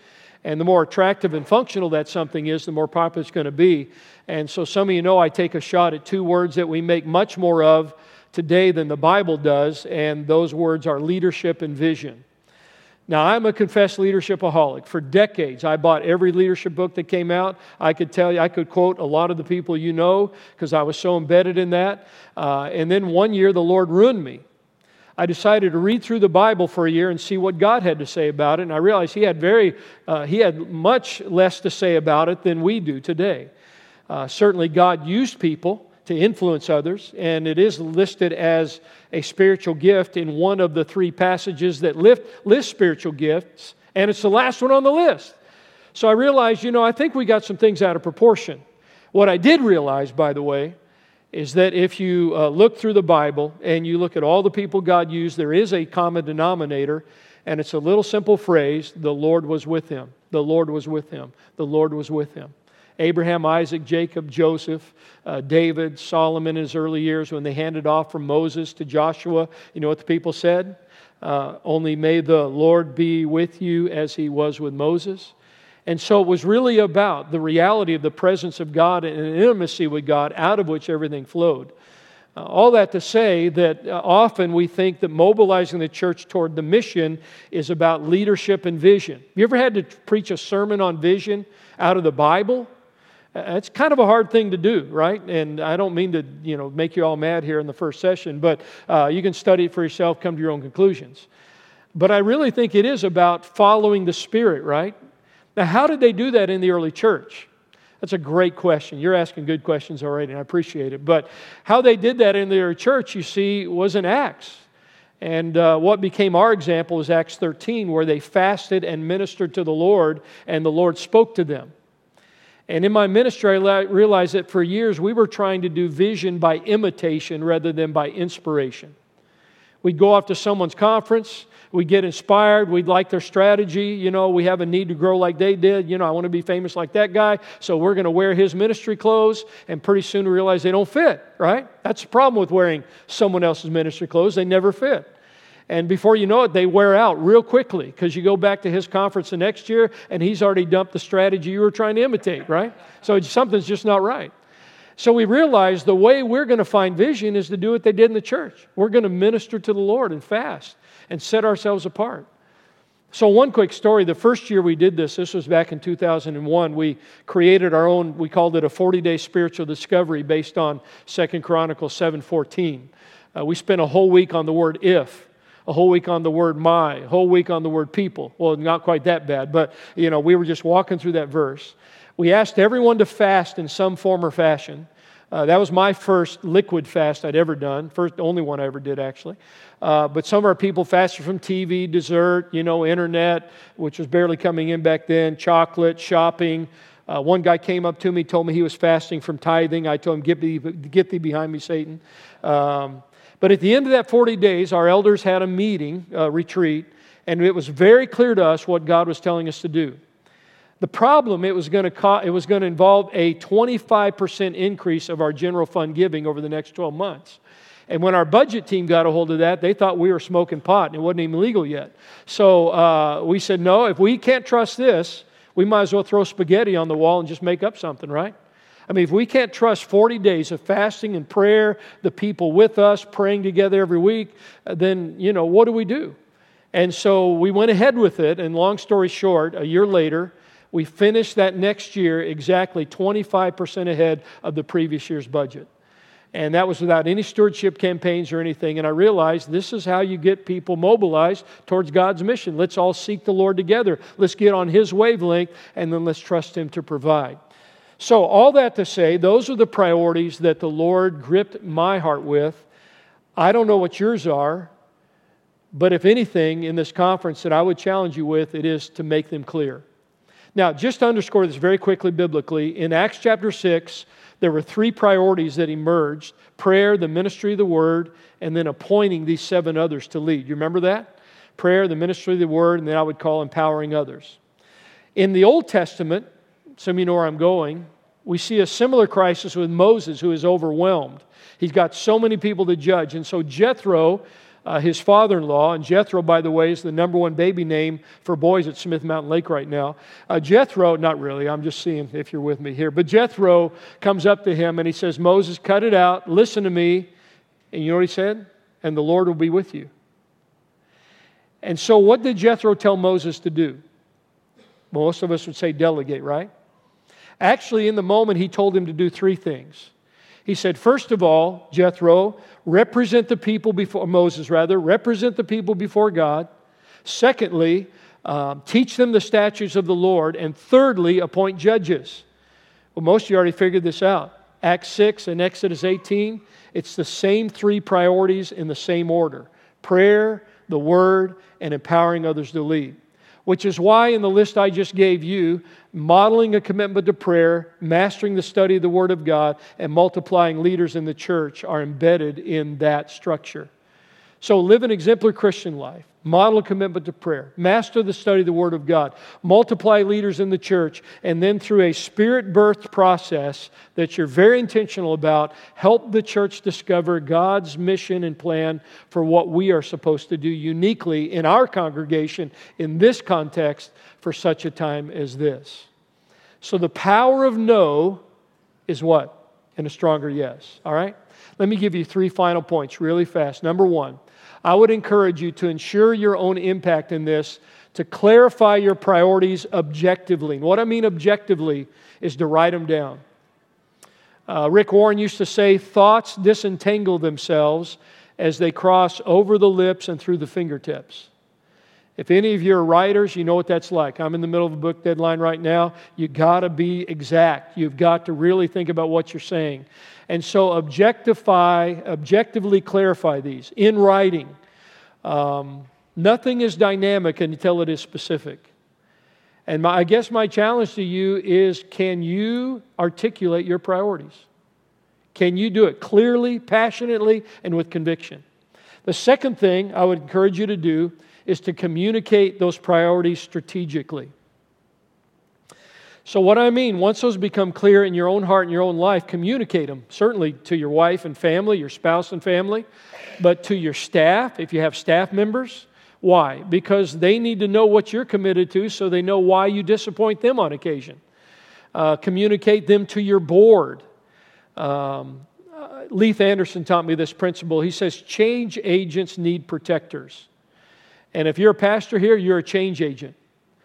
And the more attractive and functional that something is, the more popular it's going to be. And so some of you know I take a shot at two words that we make much more of today than the Bible does, and those words are leadership and vision. Now, I'm a confessed leadershipaholic. For decades, I bought every leadership book that came out. I could tell you, I could quote a lot of the people you know because I was so embedded in that. Uh, and then one year, the Lord ruined me. I decided to read through the Bible for a year and see what God had to say about it. And I realized He had very, uh, He had much less to say about it than we do today. Uh, certainly, God used people to influence others, and it is listed as a spiritual gift in one of the three passages that lift, list spiritual gifts, and it's the last one on the list. So I realized, you know, I think we got some things out of proportion. What I did realize, by the way, is that if you uh, look through the Bible and you look at all the people God used, there is a common denominator, and it's a little simple phrase, the Lord was with him. The Lord was with him. The Lord was with him. Abraham, Isaac, Jacob, Joseph, uh, David, Solomon in his early years when they handed off from Moses to Joshua. You know what the people said? Uh, Only may the Lord be with you as He was with Moses. And so it was really about the reality of the presence of God and an intimacy with God out of which everything flowed. Uh, all that to say that uh, often we think that mobilizing the church toward the mission is about leadership and vision. Have you ever had to preach a sermon on vision out of the Bible? It's kind of a hard thing to do, right? And I don't mean to, you know, make you all mad here in the first session, but uh, you can study it for yourself, come to your own conclusions. But I really think it is about following the Spirit, right? Now, how did they do that in the early church? That's a great question. You're asking good questions already, and I appreciate it. But how they did that in the early church, you see, was in Acts. And uh, what became our example is Acts thirteen, where they fasted and ministered to the Lord, and the Lord spoke to them. And in my ministry, I realized that for years we were trying to do vision by imitation rather than by inspiration. We'd go off to someone's conference, we'd get inspired, we'd like their strategy, you know, we have a need to grow like they did, you know, I want to be famous like that guy, so we're going to wear his ministry clothes, and pretty soon we realize they don't fit, right? That's the problem with wearing someone else's ministry clothes, they never fit. And before you know it, they wear out real quickly because you go back to his conference the next year and he's already dumped the strategy you were trying to imitate, right? So something's just not right. So we realized the way we're going to find vision is to do what they did in the church. We're going to minister to the Lord and fast and set ourselves apart. So one quick story, the first year we did this, this was back in two thousand one, we created our own, we called it a forty-day spiritual discovery based on Second Chronicles seven fourteen. Uh, we spent a whole week on the word if. A whole week on the word my, a whole week on the word people. Well, not quite that bad, but, you know, we were just walking through that verse. We asked everyone to fast in some form or fashion. Uh, that was my first liquid fast I'd ever done, first only one I ever did, actually. Uh, but some of our people fasted from T V, dessert, you know, internet, which was barely coming in back then, chocolate, shopping. Uh, one guy came up to me, told me he was fasting from tithing. I told him, get thee, get thee behind me, Satan. Um, But at the end of that forty days, our elders had a meeting, a retreat, and it was very clear to us what God was telling us to do. The problem, it was going to co- it was going to involve a twenty-five percent increase of our general fund giving over the next twelve months. And when our budget team got a hold of that, they thought we were smoking pot, and it wasn't even legal yet. So uh, we said, no, if we can't trust this, we might as well throw spaghetti on the wall and just make up something, right? I mean, if we can't trust forty days of fasting and prayer, the people with us praying together every week, then, you know, what do we do? And so we went ahead with it, and long story short, a year later, we finished that next year exactly twenty-five percent ahead of the previous year's budget. And that was without any stewardship campaigns or anything. And I realized this is how you get people mobilized towards God's mission. Let's all seek the Lord together. Let's get on His wavelength, and then let's trust Him to provide. So all that to say, those are the priorities that the Lord gripped my heart with. I don't know what yours are, but if anything in this conference that I would challenge you with, it is to make them clear. Now, just to underscore this very quickly biblically, in Acts chapter six, there were three priorities that emerged: prayer, the ministry of the Word, and then appointing these seven others to lead. You remember that? Prayer, the ministry of the Word, and then I would call empowering others. In the Old Testament, some of you know where I'm going, we see a similar crisis with Moses, who is overwhelmed. He's got so many people to judge. And so Jethro, uh, his father-in-law, and Jethro, by the way, is the number one baby name for boys at Smith Mountain Lake right now. Uh, Jethro, not really, I'm just seeing if you're with me here, but Jethro comes up to him and he says, Moses, cut it out, listen to me. And you know what he said? And the Lord will be with you. And so what did Jethro tell Moses to do? Most of us would say delegate, right? Actually, in the moment, he told him to do three things. He said, first of all, Jethro, represent the people before, Moses rather, represent the people before God. Secondly, um, teach them the statutes of the Lord. And thirdly, appoint judges. Well, most of you already figured this out. Acts six and Exodus eighteen, it's the same three priorities in the same order. Prayer, the Word, and empowering others to lead. Which is why in the list I just gave you, modeling a commitment to prayer, mastering the study of the Word of God, and multiplying leaders in the church are embedded in that structure. So live an exemplary Christian life, model a commitment to prayer, master the study of the Word of God, multiply leaders in the church, and then through a Spirit-birthed process that you're very intentional about, help the church discover God's mission and plan for what we are supposed to do uniquely in our congregation in this context for such a time as this. So the power of no is what? And a stronger yes. All right? Let me give you three final points really fast. Number one, I would encourage you to ensure your own impact in this, to clarify your priorities objectively. And what I mean objectively is to write them down. Uh, Rick Warren used to say, thoughts disentangle themselves as they cross over the lips and through the fingertips. If any of you are writers, you know what that's like. I'm in the middle of a book deadline right now. You've got to be exact. You've got to really think about what you're saying. And so objectify, objectively clarify these in writing. Um, nothing is dynamic until it is specific. And my, I guess my challenge to you is, can you articulate your priorities? Can you do it clearly, passionately, and with conviction? The second thing I would encourage you to do is to communicate those priorities strategically. So what I mean, once those become clear in your own heart and your own life, communicate them, certainly to your wife and family, your spouse and family, but to your staff, if you have staff members. Why? Because they need to know what you're committed to so they know why you disappoint them on occasion. Uh, communicate them to your board. Um, uh, Leith Anderson taught me this principle. He says, change agents need protectors. And if you're a pastor here, you're a change agent.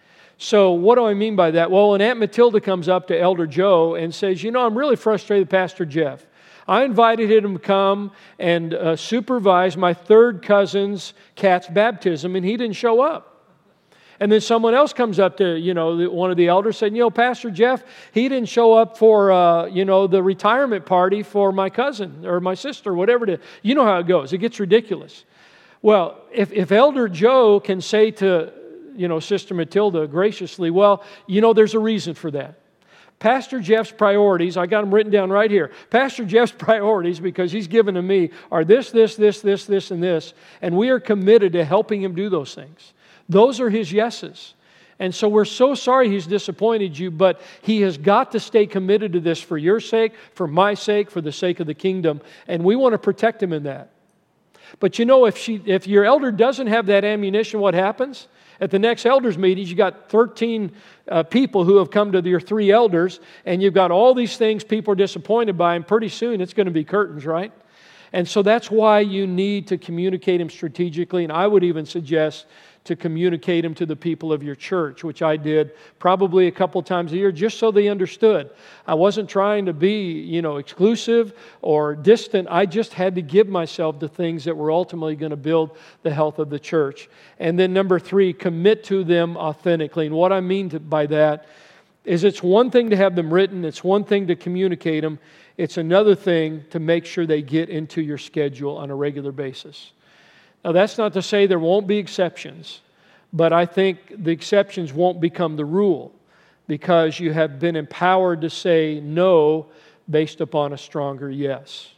So what do I mean by that? Well, when Aunt Matilda comes up to Elder Joe and says, you know, I'm really frustrated with Pastor Jeff. I invited him to come and uh, supervise my third cousin's cat's baptism, and he didn't show up. And then someone else comes up to, you know, one of the elders saying, you know, Pastor Jeff, he didn't show up for, uh, you know, the retirement party for my cousin or my sister, whatever it is. You know how it goes. It gets ridiculous. Well, if, if Elder Joe can say to, you know, Sister Matilda graciously, well, you know, there's a reason for that. Pastor Jeff's priorities, I got them written down right here. Pastor Jeff's priorities, because he's given to me, are this, this, this, this, this, and this. And we are committed to helping him do those things. Those are his yeses. And so we're so sorry he's disappointed you, but he has got to stay committed to this for your sake, for my sake, for the sake of the kingdom. And we want to protect him in that. But you know, if she, if your elder doesn't have that ammunition, what happens? At the next elders' meetings, you got thirteen uh, people who have come to your three elders, and you've got all these things people are disappointed by, and pretty soon it's going to be curtains, right? And so that's why you need to communicate them strategically, and I would even suggest to communicate them to the people of your church, which I did probably a couple times a year, just so they understood. I wasn't trying to be, you know, exclusive or distant. I just had to give myself to things that were ultimately going to build the health of the church. And then number three, commit to them authentically. And what I mean to, by that is it's one thing to have them written. It's one thing to communicate them. It's another thing to make sure they get into your schedule on a regular basis. Now, that's not to say there won't be exceptions, but I think the exceptions won't become the rule because you have been empowered to say no based upon a stronger yes.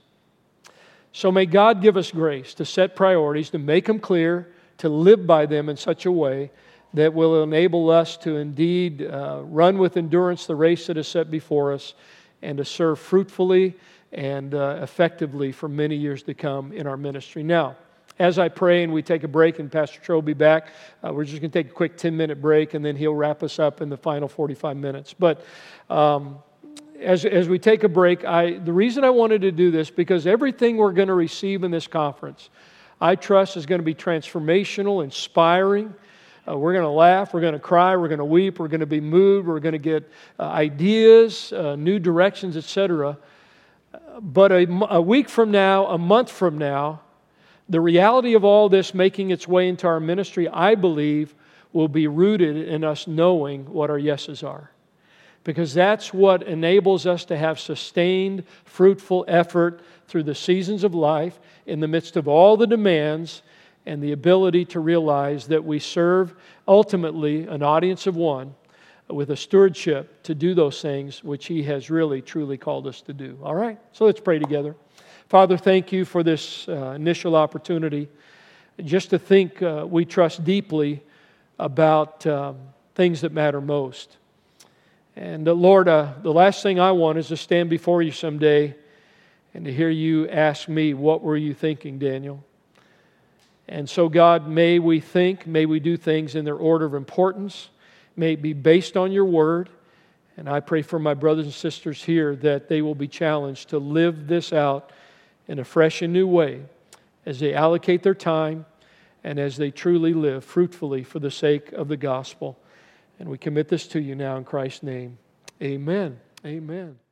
So may God give us grace to set priorities, to make them clear, to live by them in such a way that will enable us to indeed uh, run with endurance the race that is set before us and to serve fruitfully and uh, effectively for many years to come in our ministry. Now, as I pray and we take a break and Pastor Troy will be back, uh, we're just going to take a quick ten-minute break and then he'll wrap us up in the final forty-five minutes. But um, as, as we take a break, I, the reason I wanted to do this, because everything we're going to receive in this conference, I trust is going to be transformational, inspiring. Uh, we're going to laugh, we're going to cry, we're going to weep, we're going to be moved, we're going to get uh, ideas, uh, new directions, et cetera. But a, a week from now, a month from now, the reality of all this making its way into our ministry, I believe, will be rooted in us knowing what our yeses are. Because that's what enables us to have sustained, fruitful effort through the seasons of life in the midst of all the demands, and the ability to realize that we serve ultimately an audience of one with a stewardship to do those things which He has really, truly called us to do. All right? So let's pray together. Father, thank You for this uh, initial opportunity just to think uh, we trust deeply about um, things that matter most. And uh, Lord, uh, the last thing I want is to stand before You someday and to hear You ask me, what were you thinking, Daniel? And so, God, may we think, may we do things in their order of importance. May it be based on Your Word. And I pray for my brothers and sisters here that they will be challenged to live this out in a fresh and new way as they allocate their time and as they truly live fruitfully for the sake of the gospel. And we commit this to You now in Christ's name. Amen. Amen.